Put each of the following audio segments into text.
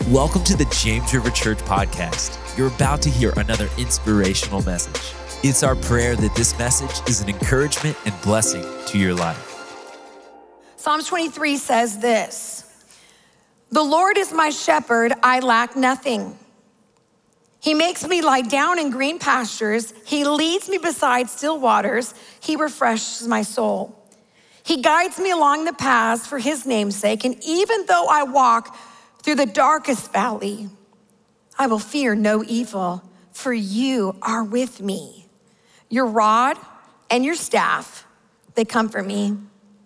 Welcome to the James River Church podcast. You're about to hear another inspirational message. It's our prayer that this message is an encouragement and blessing to your life. Psalms 23 says this: "The Lord is my shepherd, I lack nothing. He makes me lie down in green pastures. He leads me beside still waters. He refreshes my soul. He guides me along the paths for his name's sake. And even though I walk through the darkest valley, I will fear no evil, for you are with me. Your rod and your staff, they comfort me.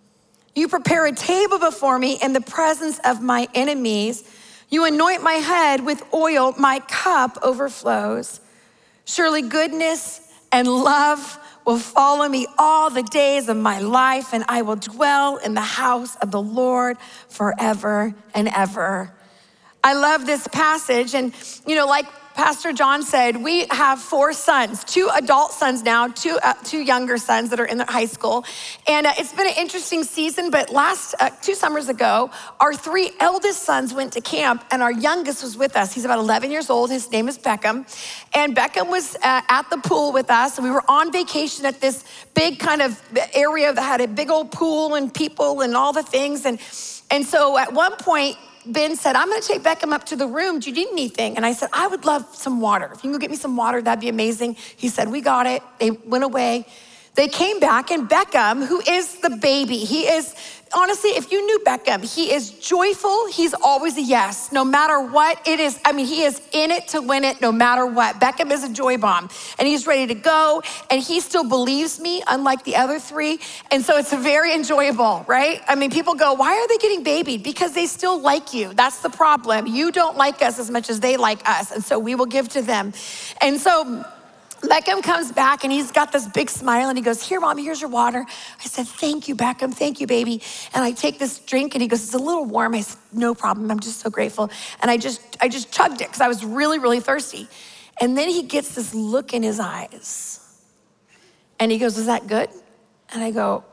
You prepare a table before me in the presence of my enemies. You anoint my head with oil, my cup overflows. Surely goodness and love will follow me all the days of my life, and I will dwell in the house of the Lord forever and ever." I love this passage, and like Pastor John said, we have 4 sons, 2 adult sons now, 2 younger sons that are in high school. And it's been an interesting season, but 2 summers ago, our 3 eldest sons went to camp and our youngest was with us. He's about 11 years old. His name is Beckham. And Beckham was at the pool with us. And we were on vacation at this big kind of area that had a big old pool and people and all the things. And so at one point, Ben said, "I'm gonna take Beckham up to the room. Do you need anything?" And I said, "I would love some water. If you can go get me some water, that'd be amazing." He said, "We got it." They went away. They came back, and Beckham, who is the baby, he is, honestly, if you knew Beckham, he is joyful. He's always a yes, no matter what it is. I mean, he is in it to win it no matter what. Beckham is a joy bomb, and he's ready to go, and he still believes me, unlike the other 3. And so it's very enjoyable, right? I mean, people go, "Why are they getting babied?" Because they still like you. That's the problem. You don't like us as much as they like us, and so we will give to them. And so Beckham comes back and he's got this big smile and he goes, "Here, Mom, here's your water." I said, "Thank you, Beckham. Thank you, baby." And I take this drink and he goes, "It's a little warm." I said, "No problem. I'm just so grateful." And I just chugged it because I was really, really thirsty. And then he gets this look in his eyes and he goes, "Is that good?" And I go,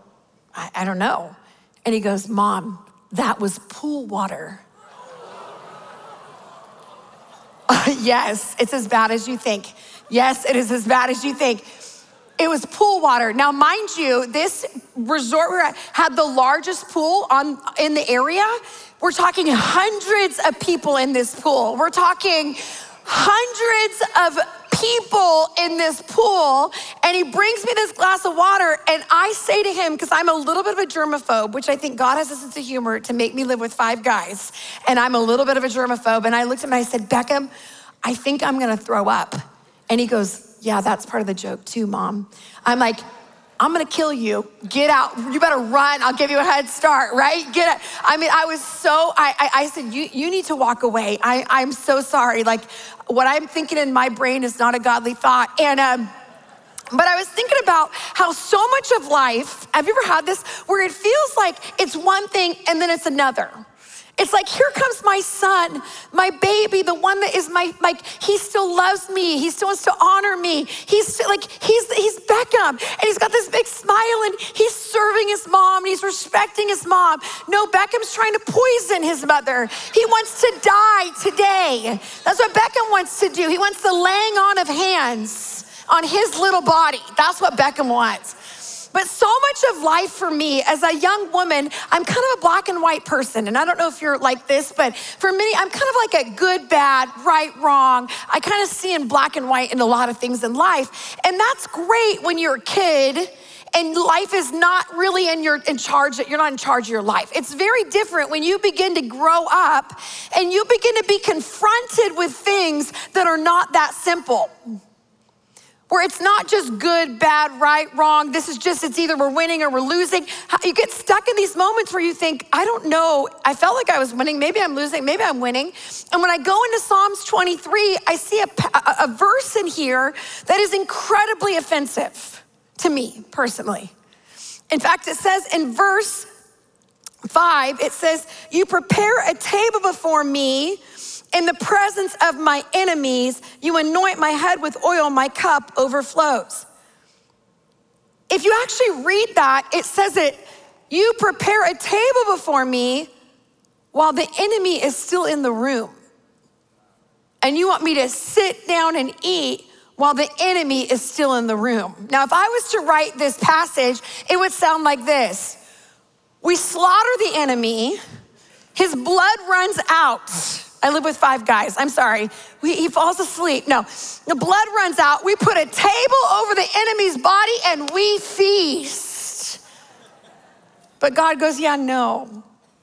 I don't know. And he goes, "Mom, that was pool water." Yes, it's as bad as you think. Yes, it is as bad as you think. It was pool water. Now, mind you, this resort we had the largest pool in the area. We're talking hundreds of people in this pool. We're talking hundreds of people in this pool, and he brings me this glass of water, and I say to him, because I'm a little bit of a germaphobe, which I think God has a sense of humor to make me live with 5 guys, and I'm a little bit of a germaphobe, and I looked at him and I said, "Beckham, I think I'm gonna throw up." And he goes, "Yeah, that's part of the joke too, Mom." I'm like, "I'm gonna kill you. Get out. You better run. I'll give you a head start, right? Get out." I mean, I was so, I said, you need to walk away. I'm so sorry. Like, what I'm thinking in my brain is not a godly thought. And, but I was thinking about how so much of life, have you ever had this, where it feels like it's one thing and then it's another? It's like, here comes my son, my baby, the one that is he still loves me. He still wants to honor me. He's Beckham, and he's got this big smile, and he's serving his mom, and he's respecting his mom. No, Beckham's trying to poison his mother. He wants to die today. That's what Beckham wants to do. He wants the laying on of hands on his little body. That's what Beckham wants. But so much of life for me as a young woman, I'm kind of a black and white person. And I don't know if you're like this, but for me, I'm kind of like a good, bad, right, wrong. I kind of see in black and white in a lot of things in life. And that's great when you're a kid and life is not really you're not in charge of your life. It's very different when you begin to grow up and you begin to be confronted with things that are not that simple. Where it's not just good, bad, right, wrong. It's either we're winning or we're losing. You get stuck in these moments where you think, I don't know, I felt like I was winning, maybe I'm losing, maybe I'm winning. And when I go into Psalms 23, I see a verse in here that is incredibly offensive to me personally. In fact, it says in verse 5, it says, "You prepare a table before me in the presence of my enemies. You anoint my head with oil, my cup overflows." If you actually read that, it says you prepare a table before me while the enemy is still in the room. and you want me to sit down and eat while the enemy is still in the room. Now, if I was to write this passage, it would sound like this. We slaughter the enemy, his blood runs out. I live with 5 guys, I'm sorry. He falls asleep. No, the blood runs out. We put a table over the enemy's body and we feast. But God goes, yeah, no.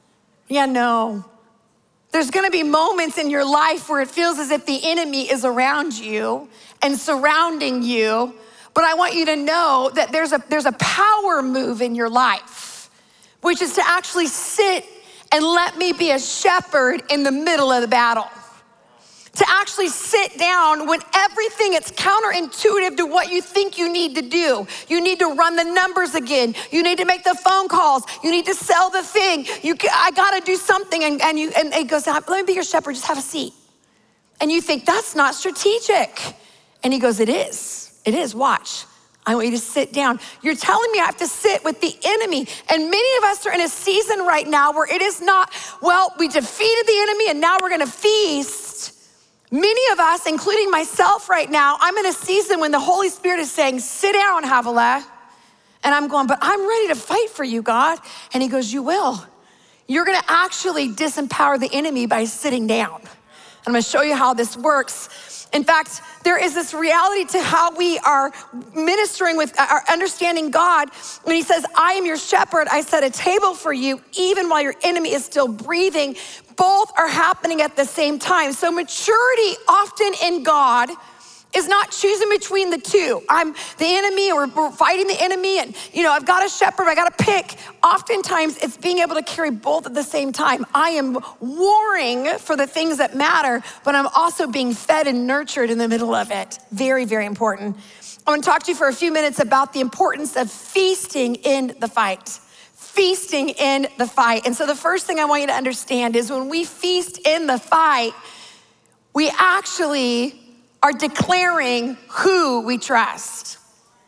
There's gonna be moments in your life where it feels as if the enemy is around you and surrounding you, but I want you to know that there's a power move in your life, which is to actually sit and let me be a shepherd in the middle of the battle. To actually sit down when everything is counterintuitive to what you think you need to do. You need to run the numbers again. You need to make the phone calls. You need to sell the thing. I gotta do something. And it goes, let me be your shepherd, just have a seat. And you think, that's not strategic. And he goes, it is, watch. I want you to sit down. You're telling me I have to sit with the enemy. And many of us are in a season right now where it is not, well, we defeated the enemy and now we're gonna feast. Many of us, including myself right now, I'm in a season when the Holy Spirit is saying, sit down, Havilah. And I'm going, but I'm ready to fight for you, God. And he goes, you will. You're gonna actually disempower the enemy by sitting down. And I'm gonna show you how this works. In fact, there is this reality to how we are ministering with our understanding God. When he says, I am your shepherd, I set a table for you, even while your enemy is still breathing. Both are happening at the same time. So maturity often in God is not choosing between the two. I'm the enemy or we're fighting the enemy and I've got a shepherd, I got to pick. Oftentimes it's being able to carry both at the same time. I am warring for the things that matter, but I'm also being fed and nurtured in the middle of it. Very, very important. I want to talk to you for a few minutes about the importance of feasting in the fight. Feasting in the fight. And so the first thing I want you to understand is when we feast in the fight, we actually are declaring who we trust.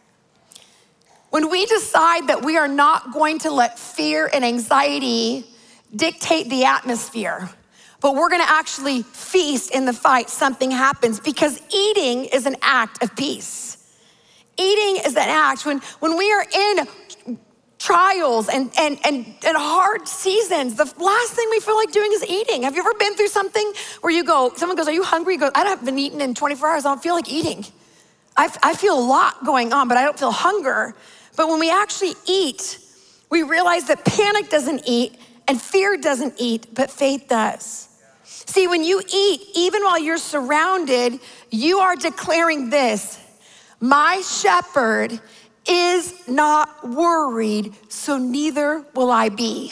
When we decide that we are not going to let fear and anxiety dictate the atmosphere, but we're gonna actually feast in the fight, something happens because eating is an act of peace. Eating is an act. When we are in trials and hard seasons, the last thing we feel like doing is eating. Have you ever been through something where someone goes, are you hungry? You go, I haven't been eating in 24 hours. I don't feel like eating. I feel a lot going on, but I don't feel hunger. But when we actually eat, we realize that panic doesn't eat and fear doesn't eat, but faith does. See, when you eat, even while you're surrounded, you are declaring this: my shepherd is not worried, so neither will I be.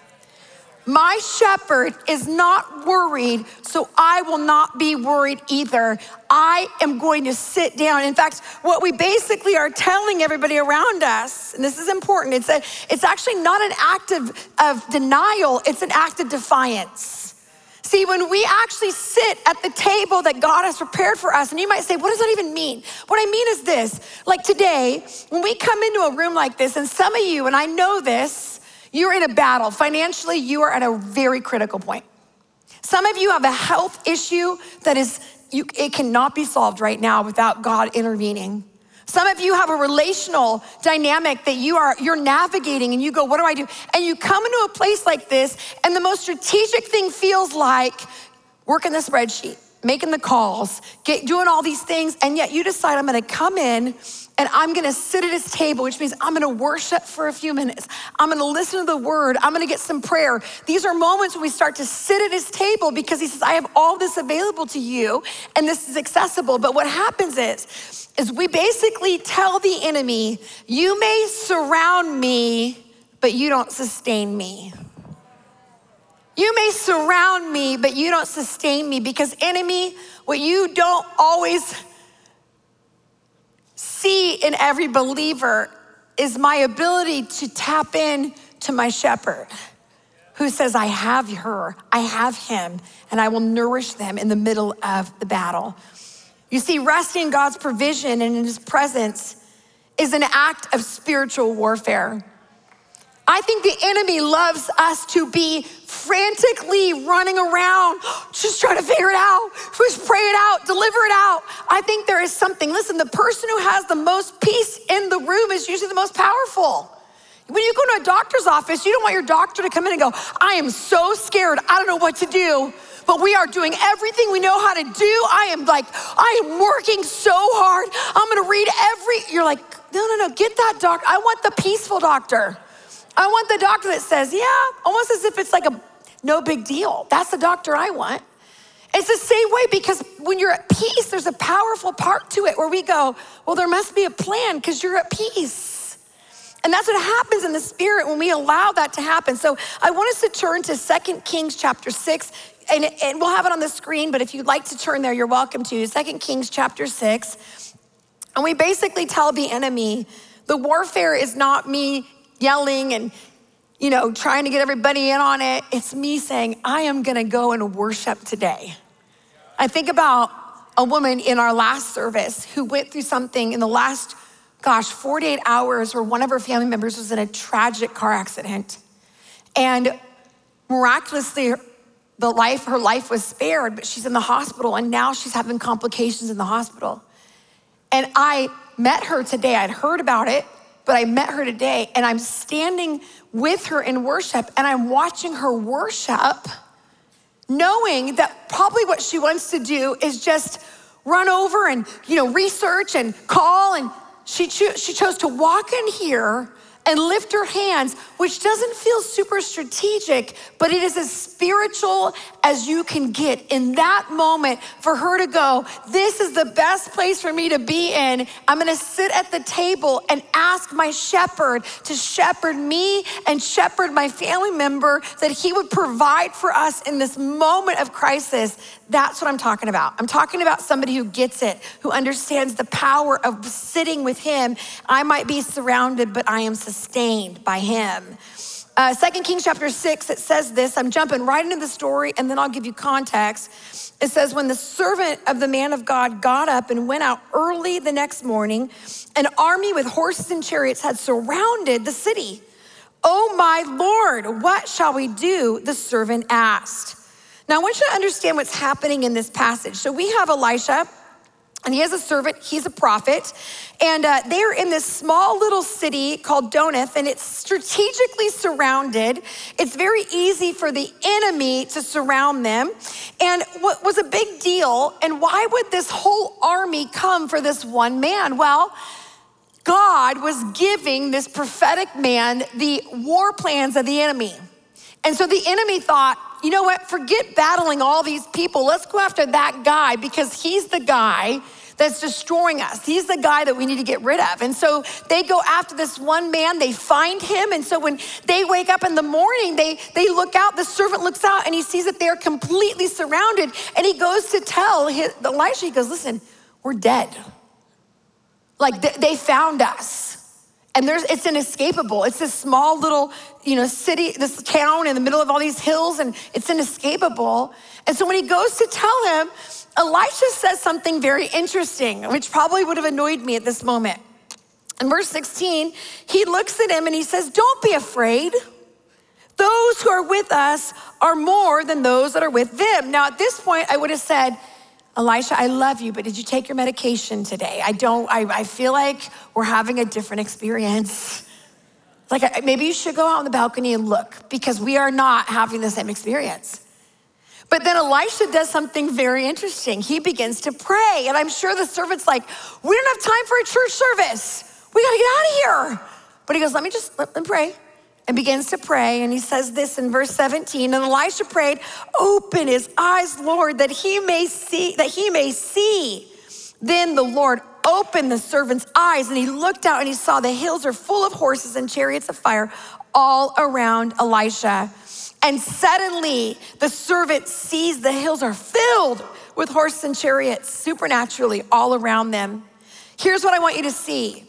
My shepherd is not worried, so I will not be worried either. I am going to sit down. In fact, what we basically are telling everybody around us, and this is important, it's actually not an act of denial, it's an act of defiance. See, when we actually sit at the table that God has prepared for us, and you might say, what does that even mean? What I mean is this, like today, when we come into a room like this, and some of you, and I know this, you're in a battle. Financially, you are at a very critical point. Some of you have a health issue that it cannot be solved right now without God intervening. Some of you have a relational dynamic that you're navigating and you go, what do I do? And you come into a place like this and the most strategic thing feels like working the spreadsheet, making the calls, doing all these things, and yet you decide I'm gonna come in and I'm gonna sit at his table, which means I'm gonna worship for a few minutes. I'm gonna listen to the word. I'm gonna get some prayer. These are moments when we start to sit at his table because he says, I have all this available to you and this is accessible. But what happens is we basically tell the enemy, you may surround me, but you don't sustain me. You may surround me, but you don't sustain me, because enemy, what you don't always see in every believer is my ability to tap in to my shepherd who says, I have her, I have him, and I will nourish them in the middle of the battle. You see, resting in God's provision and in his presence is an act of spiritual warfare. I think the enemy loves us to be frantically running around, just trying to figure it out, just pray it out, deliver it out. I think there is something, listen, the person who has the most peace in the room is usually the most powerful. When you go to a doctor's office, you don't want your doctor to come in and go, I am so scared, I don't know what to do, but we are doing everything we know how to do. I am working so hard. I'm gonna read you're like, no, get that doctor. I want the peaceful doctor. I want the doctor that says, yeah, almost as if it's like a no big deal. That's the doctor I want. It's the same way, because when you're at peace, there's a powerful part to it where we go, well, there must be a plan because you're at peace. And that's what happens in the spirit when we allow that to happen. So I want us to turn to 2 Kings chapter 6, and we'll have it on the screen, but if you'd like to turn there, you're welcome to. 2 Kings chapter 6. And we basically tell the enemy, the warfare is not me yelling and, trying to get everybody in on it. It's me saying, I am gonna go and worship today. I think about a woman in our last service who went through something in the last, 48 hours where one of her family members was in a tragic car accident. And miraculously, her life was spared, but she's in the hospital, and now she's having complications in the hospital. And I met her today. I'd heard about it, but I met her today, and I'm standing with her in worship, and I'm watching her worship, knowing that probably what she wants to do is just run over and, research and call, and she chose to walk in here and lift her hands, which doesn't feel super strategic, but it is as spiritual as you can get in that moment for her to go, this is the best place for me to be in. I'm gonna sit at the table and ask my shepherd to shepherd me and shepherd my family member, that he would provide for us in this moment of crisis. That's what I'm talking about. I'm talking about somebody who gets it, who understands the power of sitting with him. I might be surrounded, but I am sustained by him. 2 Kings chapter 6, it says this. I'm jumping right into the story, and then I'll give you context. It says, when the servant of the man of God got up and went out early the next morning, an army with horses and chariots had surrounded the city. Oh my Lord, what shall we do? The servant asked. Now I want you to understand what's happening in this passage. So we have Elisha, and he has a servant, he's a prophet, and they're in this small little city called Donath, and it's strategically surrounded. It's very easy for the enemy to surround them. And what was a big deal, and why would this whole army come for this one man? Well, God was giving this prophetic man the war plans of the enemy. And so the enemy thought, you know what, forget battling all these people. Let's go after that guy, because he's the guy that's destroying us. He's the guy that we need to get rid of. And so they go after this one man, they find him. And so when they wake up in the morning, they look out, the servant looks out, and he sees that they're completely surrounded. And he goes to tell Elisha, he goes, listen, we're dead. Like they found us. And it's inescapable. It's this small little, city, this town in the middle of all these hills, and it's inescapable. And so when he goes to tell him, Elisha says something very interesting, which probably would have annoyed me at this moment. In verse 16, he looks at him and he says, don't be afraid. Those who are with us are more than those that are with them. Now at this point, I would have said, Elisha, I love you, but did you take your medication today? I feel like we're having a different experience. Like maybe you should go out on the balcony and look, because we are not having the same experience. But then Elisha does something very interesting. He begins to pray. And I'm sure the servant's like, we don't have time for a church service. We gotta get out of here. But he goes, let them pray. And begins to pray, and he says this in verse 17, and Elisha prayed, open his eyes, Lord, that he may see. Then the Lord opened the servant's eyes, and he looked out and he saw the hills are full of horses and chariots of fire all around Elisha. And suddenly the servant sees the hills are filled with horses and chariots supernaturally all around them. Here's what I want you to see.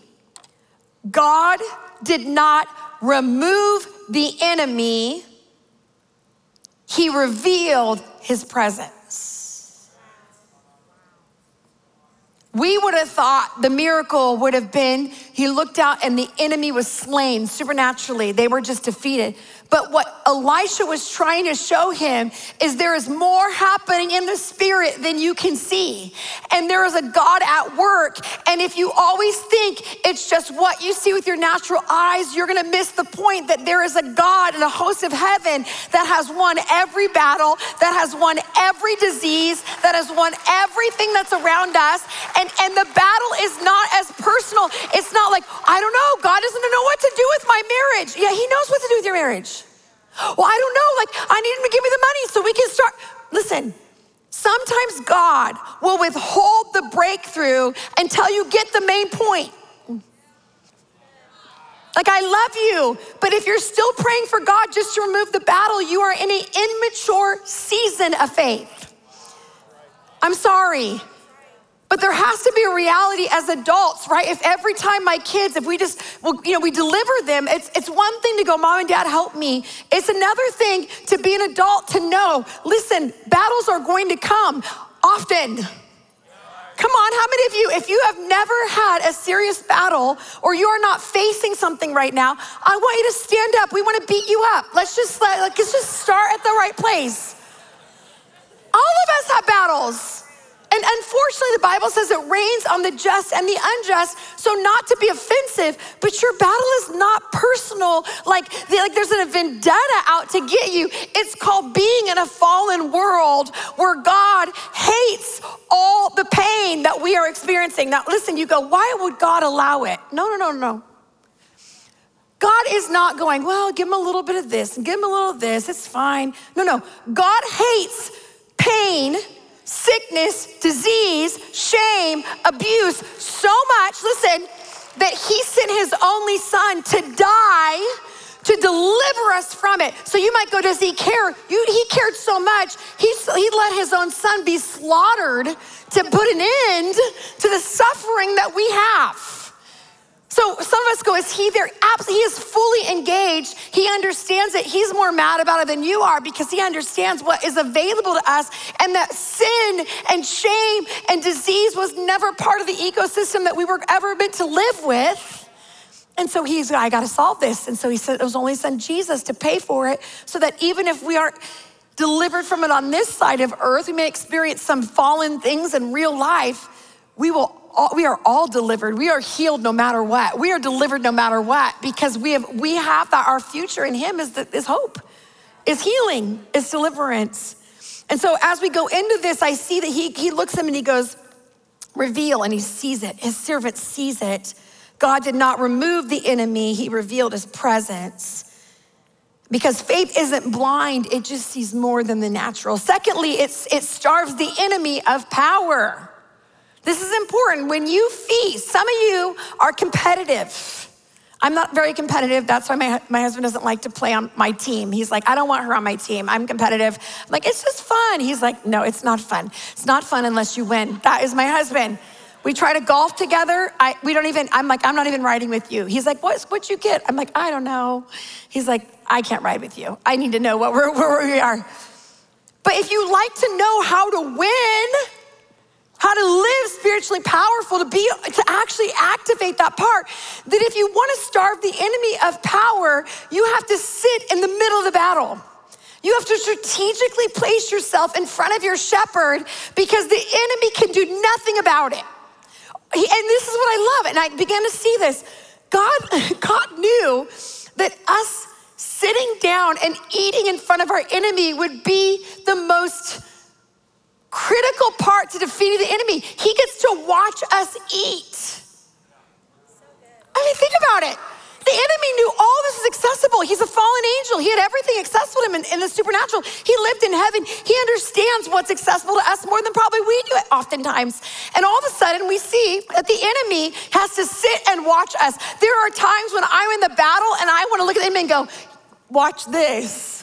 God did not remove the enemy, he revealed his presence. We would have thought the miracle would have been, he looked out and the enemy was slain supernaturally. They were just defeated. But what Elisha was trying to show him is there is more happening in the spirit than you can see. And there is a God at work. And if you always think it's just what you see with your natural eyes, you're gonna miss the point that there is a God and a host of heaven that has won every battle, that has won every disease, that has won everything that's around us. And the battle is not as personal. It's not like, I don't know, God doesn't know what to do with my marriage. Yeah, he knows what to do with your marriage. Well, I don't know, like I need him to give me the money so we can start. Listen, sometimes God will withhold the breakthrough until you get the main point. Like, I love you, but if you're still praying for God just to remove the battle, you are in an immature season of faith. I'm sorry. But there has to be a reality as adults, right? If every time my kids, if we just, we deliver them, it's one thing to go, Mom and Dad, help me. It's another thing to be an adult to know, listen, battles are going to come often. Come on, how many of you, if you have never had a serious battle or you are not facing something right now, I want you to stand up. We want to beat you up. Let's just start at the right place. All of us have battles. And unfortunately, the Bible says it rains on the just and the unjust. So not to be offensive, but your battle is not personal. Like there's a vendetta out to get you. It's called being in a fallen world where God hates all the pain that we are experiencing. Now, listen, you go, why would God allow it? No. God is not going, well, give him a little bit of this and give him a little of this. It's fine. No. God hates pain, sickness, disease, shame, abuse so much, listen, that he sent his only son to die to deliver us from it. So you might go, does he care? He cared so much, he let his own son be slaughtered to put an end to the suffering that we have. So some of us go, is he there? Absolutely, he is fully engaged. He understands it. He's more mad about it than you are because he understands what is available to us and that sin and shame and disease was never part of the ecosystem that we were ever meant to live with. And so I gotta solve this. And so he said, it was only son Jesus to pay for it so that even if we aren't delivered from it on this side of earth, we may experience some fallen things in real life, we are all delivered. We are healed no matter what. We are delivered no matter what because we have that our future in him is hope, is healing, is deliverance. And so as we go into this, I see that he looks at him and he goes, reveal, and he sees it. His servant sees it. God did not remove the enemy. He revealed his presence. Because faith isn't blind, it just sees more than the natural. Secondly, it starves the enemy of power. This is important. When you feast, some of you are competitive. I'm not very competitive. That's why my husband doesn't like to play on my team. He's like, I don't want her on my team. I'm competitive. I'm like, it's just fun. He's like, no, it's not fun. It's not fun unless you win. That is my husband. We try to golf together. I'm like, I'm not even riding with you. He's like, what'd you get? I'm like, I don't know. He's like, I can't ride with you. I need to know where we are. But if you like to know how to win, how to live spiritually powerful, to actually activate that part, that if you want to starve the enemy of power, you have to sit in the middle of the battle. You have to strategically place yourself in front of your shepherd because the enemy can do nothing about it. And this is what I love, and I began to see this. God knew that us sitting down and eating in front of our enemy would be the most critical part to defeating the enemy. He gets to watch us eat. I mean, think about it. The enemy knew all this is accessible. He's a fallen angel. He had everything accessible to him in the supernatural. He lived in heaven. He understands what's accessible to us more than probably we do oftentimes. And all of a sudden we see that the enemy has to sit and watch us. There are times when I'm in the battle and I want to look at the enemy and go, watch this.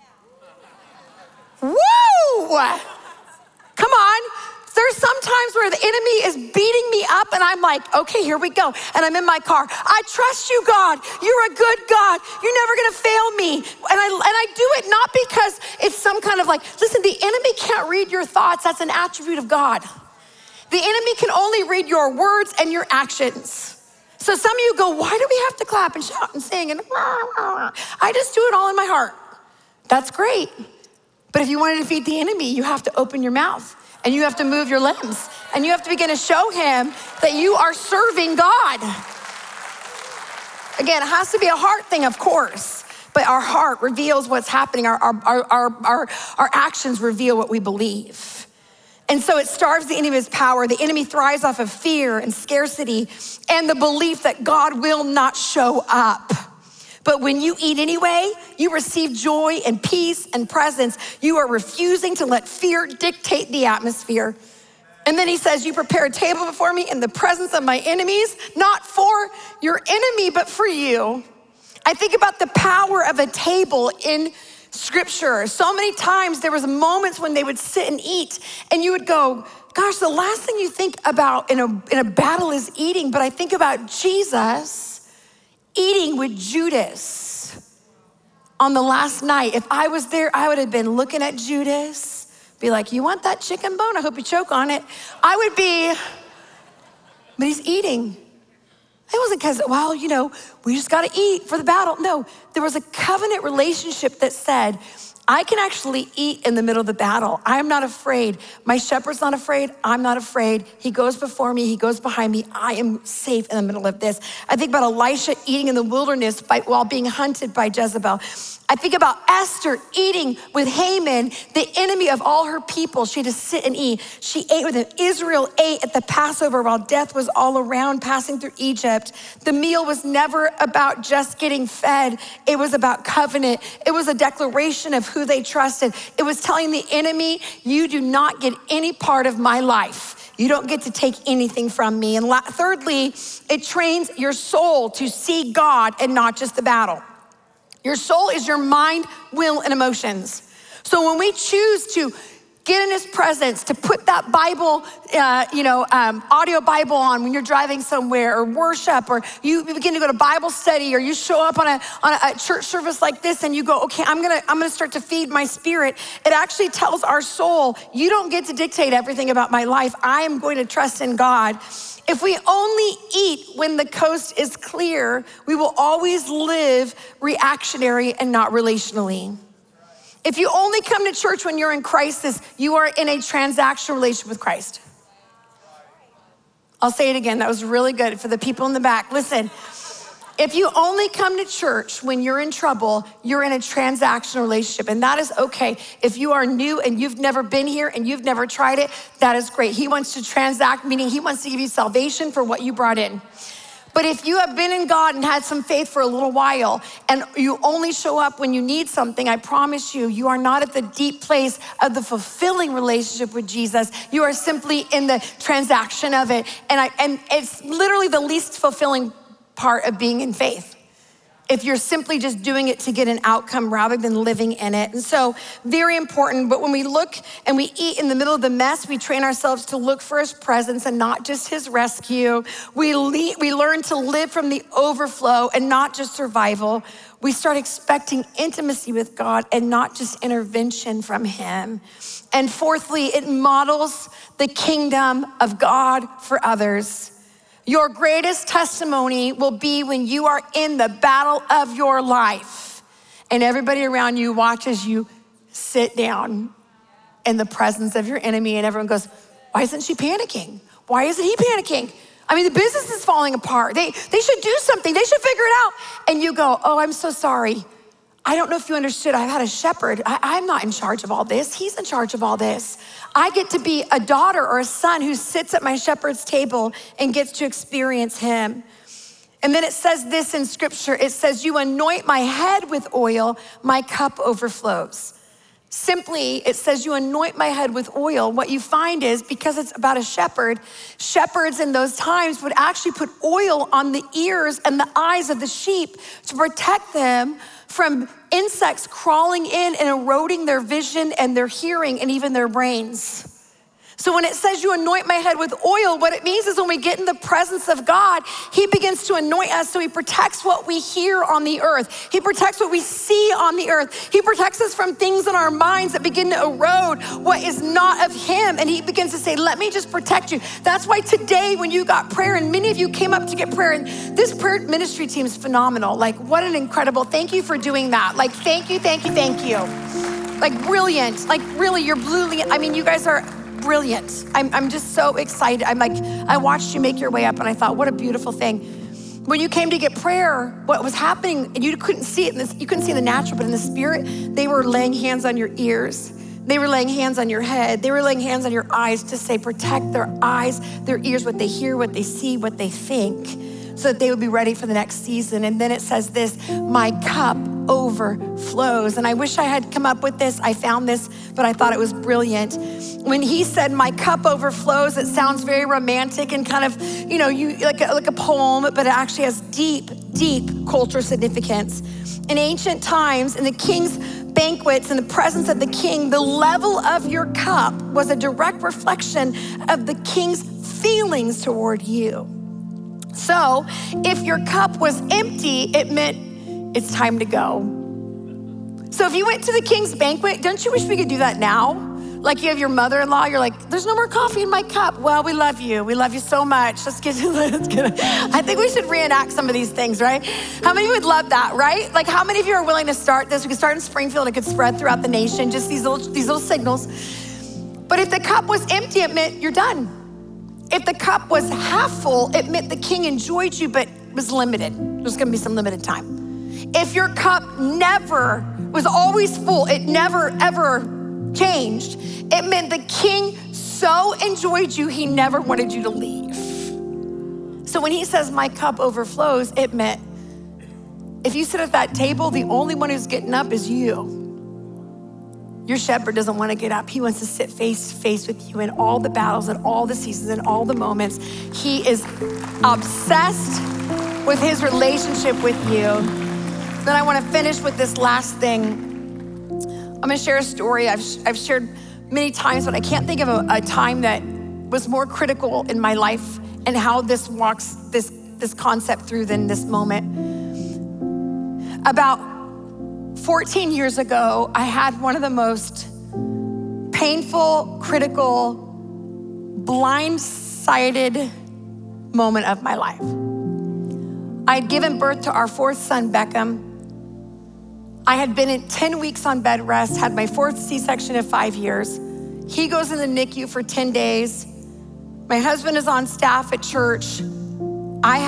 Woo! Come on. There's some times where the enemy is beating me up and I'm like, okay, here we go. And I'm in my car. I trust you, God. You're a good God. You're never gonna fail me. And I do it not because it's some kind of like, listen, the enemy can't read your thoughts. That's an attribute of God. The enemy can only read your words and your actions. So some of you go, why do we have to clap and shout and sing and I just do it all in my heart. That's great. But if you want to defeat the enemy, you have to open your mouth and you have to move your limbs and you have to begin to show him that you are serving God. Again, it has to be a heart thing, of course, but our heart reveals what's happening. Our actions reveal what we believe. And so it starves the enemy's power. The enemy thrives off of fear and scarcity and the belief that God will not show up. But when you eat anyway, you receive joy and peace and presence. You are refusing to let fear dictate the atmosphere. And then he says, you prepare a table before me in the presence of my enemies, not for your enemy, but for you. I think about the power of a table in Scripture. So many times there was moments when they would sit and eat and you would go, gosh, the last thing you think about in a battle is eating, but I think about Jesus eating with Judas on the last night. If I was there, I would have been looking at Judas, be like, you want that chicken bone? I hope you choke on it. I would be, but he's eating. It wasn't because, well, we just got to eat for the battle. No, there was a covenant relationship that said, I can actually eat in the middle of the battle. I am not afraid. My shepherd's not afraid. I'm not afraid. He goes before me. He goes behind me. I am safe in the middle of this. I think about Elisha eating in the wilderness while being hunted by Jezebel. I think about Esther eating with Haman, the enemy of all her people. She had to sit and eat. She ate with him. Israel ate at the Passover while death was all around, passing through Egypt. The meal was never about just getting fed. It was about covenant. It was a declaration of who they trusted. It was telling the enemy, you do not get any part of my life. You don't get to take anything from me. And thirdly, it trains your soul to see God and not just the battle. Your soul is your mind, will, and emotions. So when we choose to get in his presence, to put that Bible, audio Bible on when you're driving somewhere, or worship, or you begin to go to Bible study, or you show up on a church service like this and you go, okay, I'm gonna start to feed my spirit. It actually tells our soul, you don't get to dictate everything about my life. I am going to trust in God. If we only eat when the coast is clear, we will always live reactionary and not relationally. If you only come to church when you're in crisis, you are in a transactional relationship with Christ. I'll say it again. That was really good for the people in the back. Listen, if you only come to church when you're in trouble, you're in a transactional relationship, and that is okay. If you are new and you've never been here and you've never tried it, that is great. He wants to transact, meaning he wants to give you salvation for what you brought in. But if you have been in God and had some faith for a little while and you only show up when you need something, I promise you, you are not at the deep place of the fulfilling relationship with Jesus. You are simply in the transaction of it. And it's literally the least fulfilling part of being in faith, if you're simply just doing it to get an outcome rather than living in it. And so, very important. But when we look and we eat in the middle of the mess, we train ourselves to look for his presence and not just his rescue. We learn to live from the overflow and not just survival. We start expecting intimacy with God and not just intervention from him. And fourthly, it models the kingdom of God for others. Your greatest testimony will be when you are in the battle of your life and everybody around you watches you sit down in the presence of your enemy and everyone goes, why isn't she panicking? Why isn't he panicking? I mean, the business is falling apart. They should do something. They should figure it out. And you go, oh, I'm so sorry. I don't know if you understood. I've had a shepherd. I'm not in charge of all this. He's in charge of all this. I get to be a daughter or a son who sits at my shepherd's table and gets to experience him. And then it says this in scripture. It says, you anoint my head with oil, my cup overflows. Simply, it says you anoint my head with oil. What you find is, because it's about a shepherd, shepherds in those times would actually put oil on the ears and the eyes of the sheep to protect them from insects crawling in and eroding their vision and their hearing and even their brains. So when it says you anoint my head with oil, what it means is when we get in the presence of God, he begins to anoint us so he protects what we hear on the earth. He protects what we see on the earth. He protects us from things in our minds that begin to erode what is not of him. And he begins to say, let me just protect you. That's why today when you got prayer, and many of you came up to get prayer, and this prayer ministry team is phenomenal. Like, what an incredible, thank you for doing that. Like, thank you. Like, brilliant. Like, really, you're brilliant. I mean, you guys are brilliant. I'm just so excited. I watched you make your way up and I thought, what a beautiful thing. When you came to get prayer, what was happening, and you couldn't see it, you couldn't see the natural, but in the spirit, they were laying hands on your ears. They were laying hands on your head. They were laying hands on your eyes to say, protect their eyes, their ears, what they hear, what they see, what they think, so that they would be ready for the next season. And then it says this, my cup overflows. And I wish I had come up with this. I found this, but I thought it was brilliant. When he said, my cup overflows, it sounds very romantic and kind of, like a poem, but it actually has deep, deep cultural significance. In ancient times, in the king's banquets, in the presence of the king, the level of your cup was a direct reflection of the king's feelings toward you. So if your cup was empty, it meant it's time to go. So if you went to the king's banquet, don't you wish we could do that now? Like you have your mother-in-law, you're like, there's no more coffee in my cup. Well, we love you. We love you so much. Let's get I think we should reenact some of these things, right? How many would love that, right? Like how many of you are willing to start this? We could start in Springfield. It could spread throughout the nation, just these little signals. But if the cup was empty, it meant you're done. If the cup was half full, it meant the king enjoyed you, but was limited. There's gonna be some limited time. If your cup never was always full, it never ever changed, it meant the king so enjoyed you, he never wanted you to leave. So when he says, my cup overflows, it meant if you sit at that table, the only one who's getting up is you. Your shepherd doesn't want to get up. He wants to sit face to face with you in all the battles and all the seasons and all the moments. He is obsessed with his relationship with you. Then I want to finish with this last thing. I'm going to share a story I've shared many times, but I can't think of a time that was more critical in my life and how this walks this concept through than this moment. About 14 years ago, I had one of the most painful, critical, blindsided moment of my life. I'd given birth to our fourth son, Beckham. I had been in 10 weeks on bed rest, had my fourth C-section in 5 years. He goes in the NICU for 10 days. My husband is on staff at church. I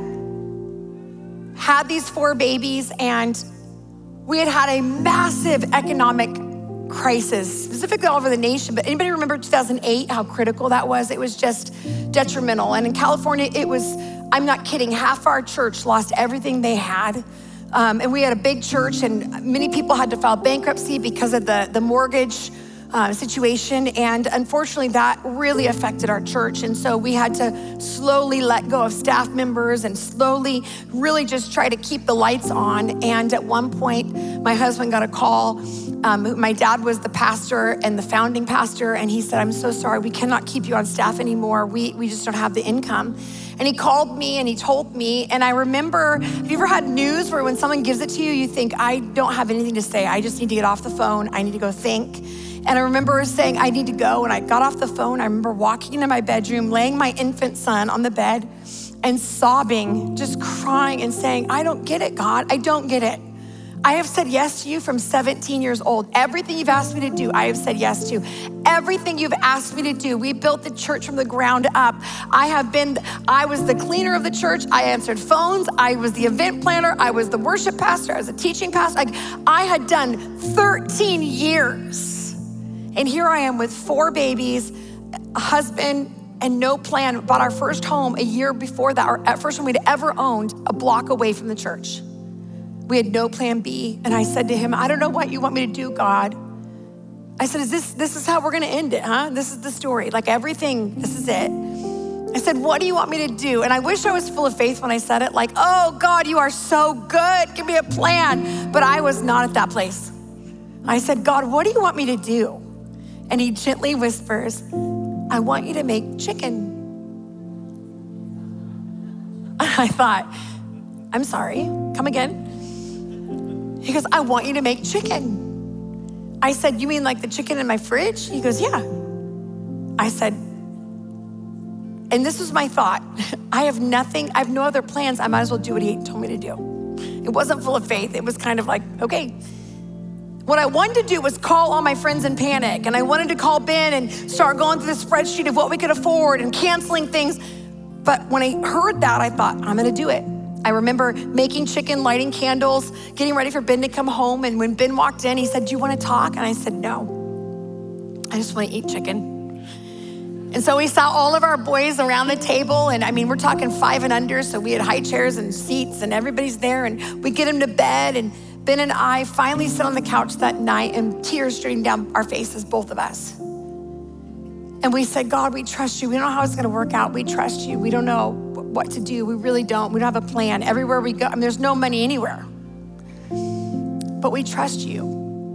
had these 4 babies, and we had a massive economic crisis, specifically all over the nation. But anybody remember 2008, how critical that was? It was just detrimental. And in California, it was, I'm not kidding, half our church lost everything they had. And we had a big church, and many people had to file bankruptcy because of the mortgage situation. And unfortunately, that really affected our church. And so we had to slowly let go of staff members and slowly really just try to keep the lights on. And at one point, my husband got a call. My dad was the pastor and the founding pastor. And he said, I'm so sorry, we cannot keep you on staff anymore. We just don't have the income. And he called me and he told me, and I remember, have you ever had news where when someone gives it to you, you think, I don't have anything to say. I just need to get off the phone. I need to go think. And I remember saying, I need to go. And I got off the phone. I remember walking into my bedroom, laying my infant son on the bed and sobbing, just crying and saying, I don't get it, God. I don't get it. I have said yes to you from 17 years old. Everything you've asked me to do, I have said yes to. Everything you've asked me to do. We built the church from the ground up. I was the cleaner of the church. I answered phones. I was the event planner. I was the worship pastor. I was a teaching pastor. I had done 13 years. And here I am with 4 babies, a husband, and no plan. Bought our first home a year before that, our first home we'd ever owned, a block away from the church. We had no plan B. And I said to him, I don't know what you want me to do, God. I said, this is how we're gonna end it, huh? This is the story, like everything, this is it. I said, what do you want me to do? And I wish I was full of faith when I said it, like, oh God, you are so good, give me a plan. But I was not at that place. I said, God, what do you want me to do? And he gently whispers, I want you to make chicken. I thought, I'm sorry, come again. He goes, I want you to make chicken. I said, you mean like the chicken in my fridge? He goes, yeah. I said, and this was my thought, I have no other plans. I might as well do what he told me to do. It wasn't full of faith. It was kind of like, okay. What I wanted to do was call all my friends in panic. And I wanted to call Ben and start going through the spreadsheet of what we could afford and canceling things. But when I heard that, I thought, I'm gonna do it. I remember making chicken, lighting candles, getting ready for Ben to come home. And when Ben walked in, he said, do you wanna talk? And I said, no, I just wanna eat chicken. And so we saw all of our boys around the table. And I mean, we're talking 5 and under. So we had high chairs and seats and everybody's there. And we get them to bed. And Ben and I finally sit on the couch that night and tears streamed down our faces, both of us. And we said, God, we trust you. We don't know how it's gonna work out. We trust you. We don't know what to do. We really don't. We don't have a plan. Everywhere we go, I mean, there's no money anywhere. But we trust you.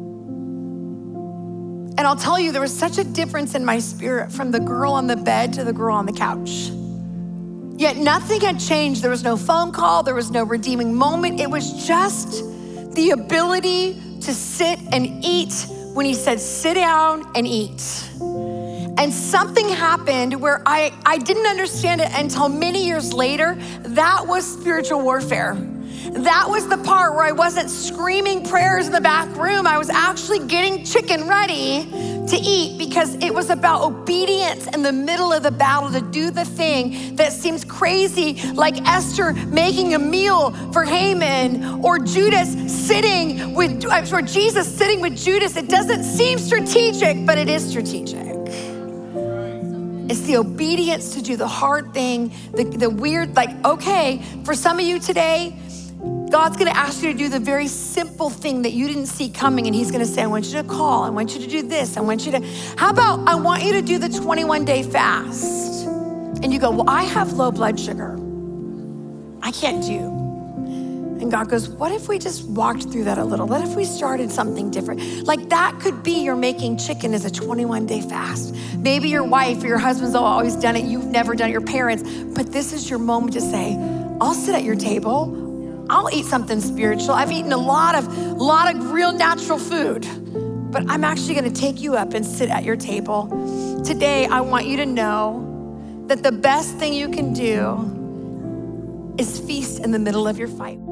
And I'll tell you, there was such a difference in my spirit from the girl on the bed to the girl on the couch. Yet nothing had changed. There was no phone call. There was no redeeming moment. It was just the ability to sit and eat when he said, sit down and eat. And something happened where I didn't understand it until many years later. That was spiritual warfare. That was the part where I wasn't screaming prayers in the back room. I was actually getting chicken ready to eat because it was about obedience in the middle of the battle to do the thing that seems crazy, like Esther making a meal for Haman or Jesus sitting with Judas. It doesn't seem strategic, but it is strategic. It's the obedience to do the hard thing, the weird, like, okay, for some of you today, God's gonna ask you to do the very simple thing that you didn't see coming, and he's gonna say, I want you to call, I want you to do this, I want you to, how about I want you to do the 21-day fast? And you go, well, I have low blood sugar. I can't do. And God goes, what if we just walked through that a little? What if we started something different? Like that could be your making chicken as a 21-day fast. Maybe your wife or your husband's always done it, you've never done it, your parents, but this is your moment to say, I'll sit at your table, I'll eat something spiritual. I've eaten a lot of real natural food, but I'm actually gonna take you up and sit at your table. Today, I want you to know that the best thing you can do is feast in the middle of your fight.